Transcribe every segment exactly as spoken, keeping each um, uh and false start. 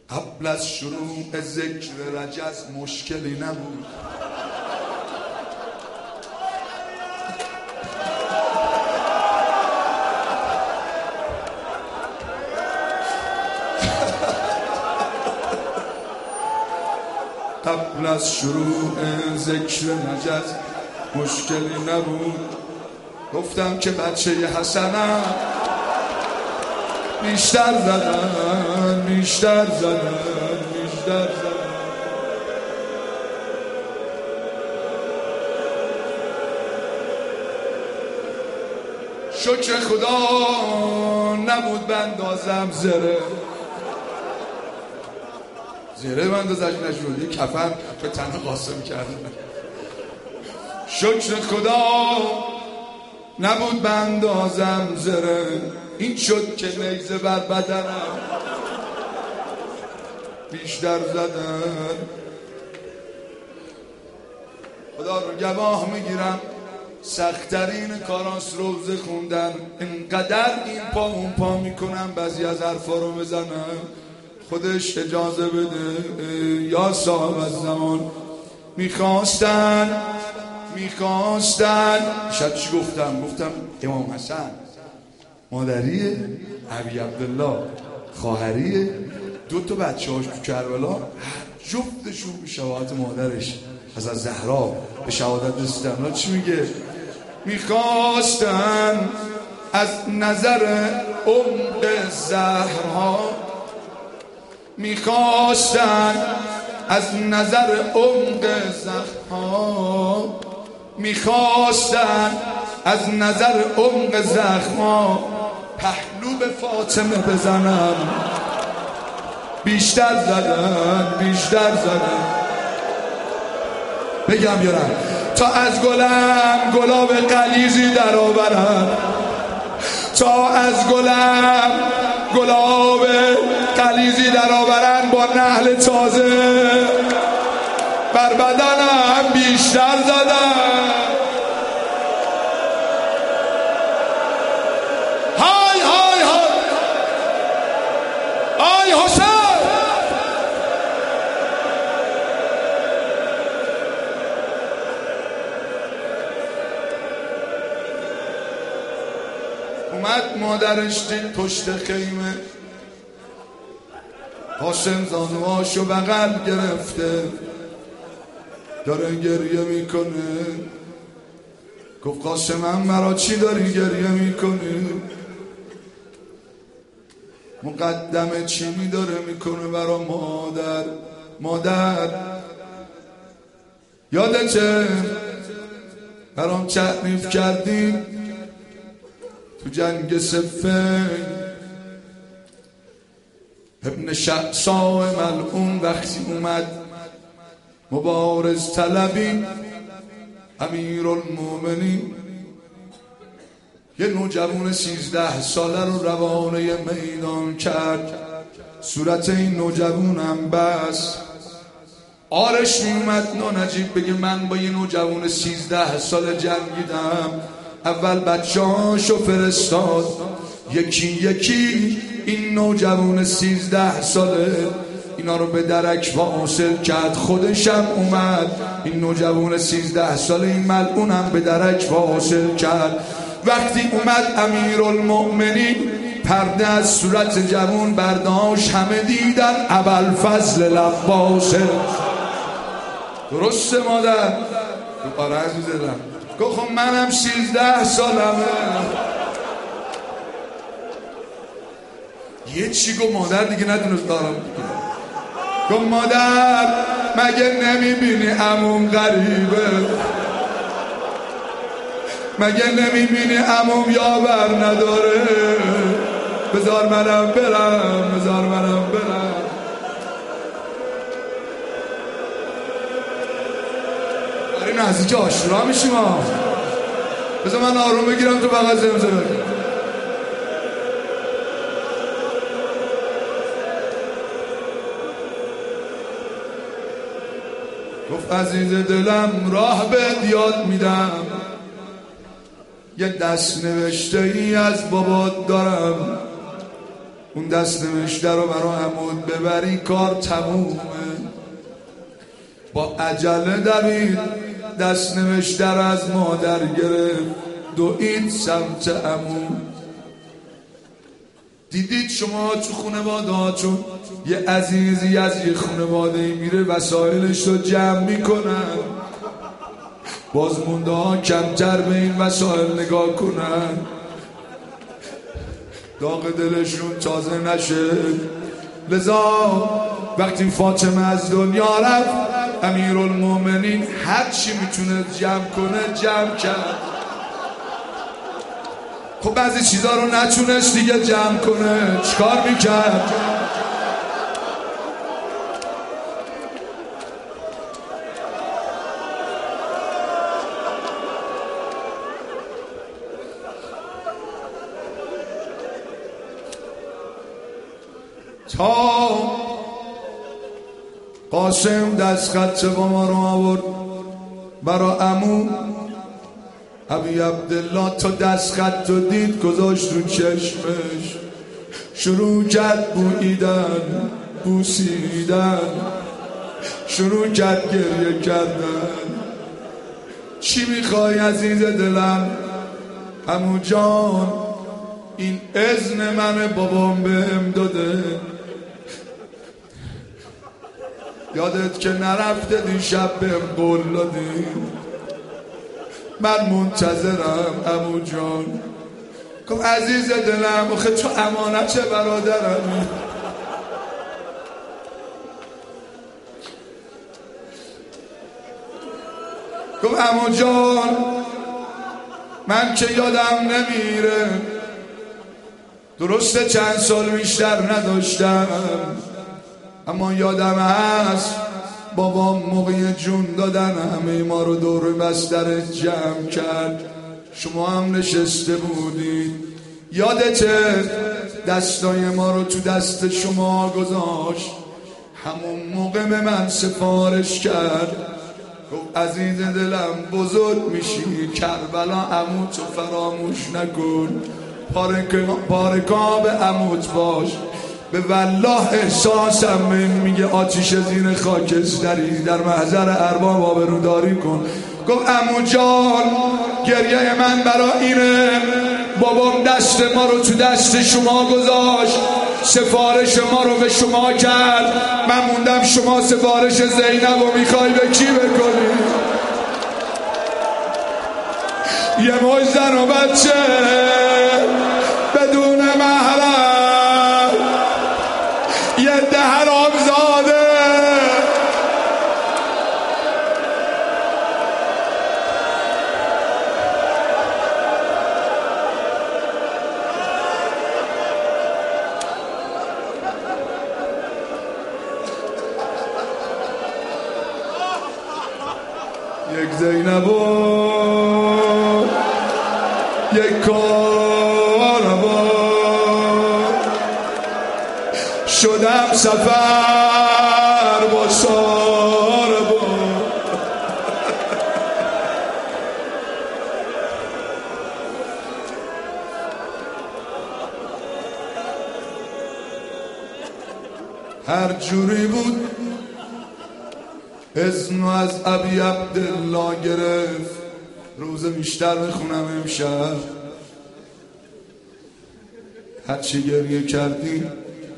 قبل از شروع ذکر رجز مشکلی نبود. قبل از شروع ذکر رجز مشکلی نبود. گفتم که بچه حسنم بیشتر زدن بیشتر زدن بیشتر زدن. شکر خدا نبود بندازم زره زره بندازش نشد، یه کفن به تن قاسم کردن. شکر خدا نبود بندازم زره، این شد که نیزه بر بدنم بیشتر زدن. خدا رو گواه میگیرم سخت‌ترین کاراس روزه خوندن. اینقدر این پا اون پا میکنم بعضی از حرفا رو بزنم، خودش اجازه بده. یا صاحب الزمان میخواستن میخواستن شاید چی گفتم؟ گفتم امام حسن مادریه، ابی عبدالله خواهریه، دو تا بچه هاش تو کربلا جفتشون به شهادت مادرش حضرت زهرا به شهادت رسیدن. چی میگه؟ میخواستن از نظر عمق زهرا، میخواستن از نظر عمق زهرا، میخواستن از نظر عمق زخما پهلو به فاطمه بزنم بیشتر زدن بیشتر زدن. بگم یارم تا از گلم گلاب غلیظی در آورم، تا از گلم گلاب غلیظی در آورن با نحل تازه بر بدنم بیشتر زدن. های های های آی حسین اومد مادرش دید پشت خیمه، قاسم زانوهاشو بغل گرفته داره گریه میکنه. گفت قاسمم مرا چی داری گریه میکنی؟ مقدمه چی داره میکنه برا مادر؟ مادر یادته برام تعریف کردی تو جنگ صفین ابن شعصا ملعون وقتی اومد مبارز طلبی امیر المومنین یه نوجوان سیزده ساله رو روانه میدان کرد. صورت این نوجوانم بس آرش میومد نجیب بگه من با یه نوجوان سیزده ساله جنگیدم. اول بچه هاشو فرستاد یکی یکی، این نوجوان سیزده ساله اینا رو به درک واصل کرد. خودشم اومد این نوجوان سیزده ساله این ملعونم به درک واصل کرد. وقتی اومد امیرالمؤمنین پرده از صورت جوان برداشت، همه دیدن ابوالفضل العباسه. درسته مادر؟ آره عزیزم. گفت خب منم سیزده سالمه. یه چی گفت مادر دیگه ندونست دارم دیگه. گفت مادر مگه نمیبینی عموم غریبه؟ مگه نمیبینی عموم یاور نداره؟ بذار منم برم بذار منم برم. داریم نزدیک عاشورا میشیم ها. بذار من آروم بگیرم تو بغل زمزمه. گفت عزیز دلم راه بهت یاد میدم، یه دست نوشته ای از بابات دارم، اون دست نوشته رو برای عمود ببری کار تمومه. با عجله دوید دست نوشته رو از مادر گرفت دوید سمت عمود. دیدید شما تو خانواده ها چون یه عزیزی از یه خانواده میره وسایلش رو جمع میکنن، باز مونده ها کمتر به این وسایل نگاه کنن، داغ دلشون تازه نشه. لذا وقتی فاطمه از دنیا رفت امیرالمومنین هر چی میتونه جمع کنه جمع کرد. خب بعضی چیزا رو نتونست دیگه جمع کنه، چیکار میکرد؟ تا قاسم دست خط با ما رو آورد برا عمو ابی عبدالله، تا دست خط رو دید گذاشت رو چشمش، شروع کرد بویدن بوسیدن، شروع کرد گریه کردن. چی میخوای عزیز دلم؟ عمو جان این اذن من بابام بهم داده، یادت که نرفته دیشب بهم قول دادی، من منتظرم عمو جان. گفت عزیز دلم آخه تو امانت برادرمی. گفت عمو جان من که یادم نمیره، درسته چند سال بیشتر نداشتم اما یادم هست بابام موقع جون دادن همه ما رو دور بسترت جمع کرد، شما هم نشسته بودید، یادته دستای ما رو تو دست شما گذاشت، همون موقع به من سفارش کرد، گفت عزیز دلم بزرگ میشی، کربلا عموتو فراموش نکن، پارکاب عموت باش. به والله احساسم میگه آتیش زیر خاکستری در محضر ارباب آبروداری کن. گفت عمو جان گریه من برا اینه، بابام دست ما رو تو دست شما گذاشت، سفارش ما رو به شما کرد، من موندم شما سفارش زینب رو میخوای به کی بکنی؟ یه موج زن و بچه بدون محرم، یه ده حرام زاده یک زینب و یک کاربا شدم سفر با ساربا. هر جوری بود اذنو از ابی عبدالله گرفت. روز بیشتر بخونم امشب، هرچی گریه کردیم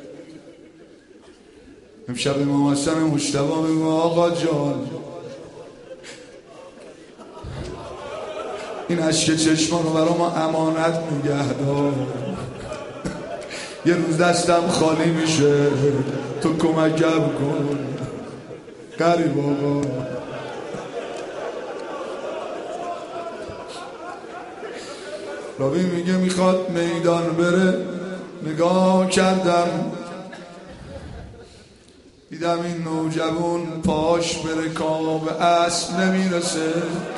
امشب امام حسن مجتبی میگه آقا جان این اشک چشمان رو برای ما امانت نگه دار، یه روز دستم خالی میشه تو کمکم کن قریب آقا. راوی میگه میخواد میدان بره، نگاه کردم دیدم این نوجوان پاش به رکاب اسب نمیرسه،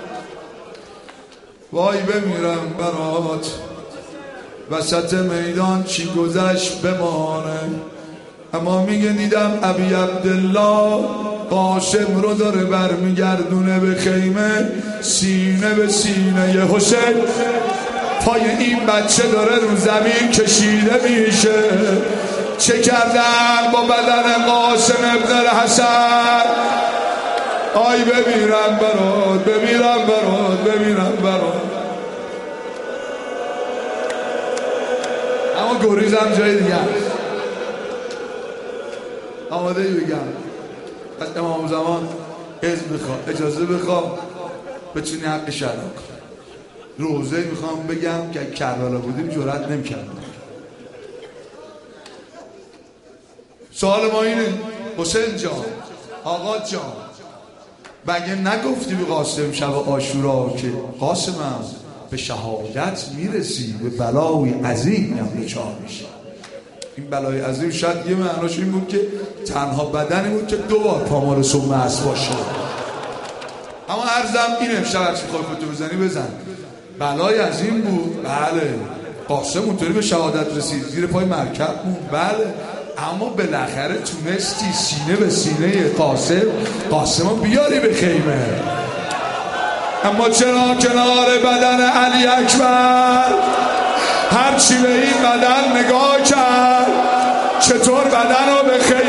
وای بمیرم برات وسط میدان چی گذشت بمانه. اما میگه دیدم ابی عبدالله قاسم رو داره برمیگردونه به خیمه، سینه به سینه حسین پای این بچه داره رو زمین کشیده میشه. چه کردن با بدن قاسم ابن الحسن؟ آی بمیرم برات، بمیرم برات، بمیرم برات. اما گریزم جای دیگه است. آماده ای بگم از امام زمان اذن بخواه، اجازه بخواه بتونی حق شرع کن. روزه میخوام بگم که کربلا بودیم جرأت نمی‌کردیم. سوال ما اینه حسین جان، آقا جان، مگه نگفتی به قاسم شب عاشورا که قاسمم به شهادت میرسی، به بلای عظیم هم دچار میشی؟ این بلای عظیم شاید یه معناش این بود که تنها بدنی بود که دو بار پامال صبح مست باشه. اما عرضم اینه، امشب هرچی خواهی خودتو بزنی بزن. بلای عظیم بود، بله. قاسم اونطوری به شهادت رسید، زیر پای مرکب بود، بله. اما بالاخره تونستی سینه به سینه قاسم قاسم رو بیاری به خیمه. اما چرا کنار بدن علی اکبر هرچی به این بدن نگاه کرد، چطور بدن رو به خیمه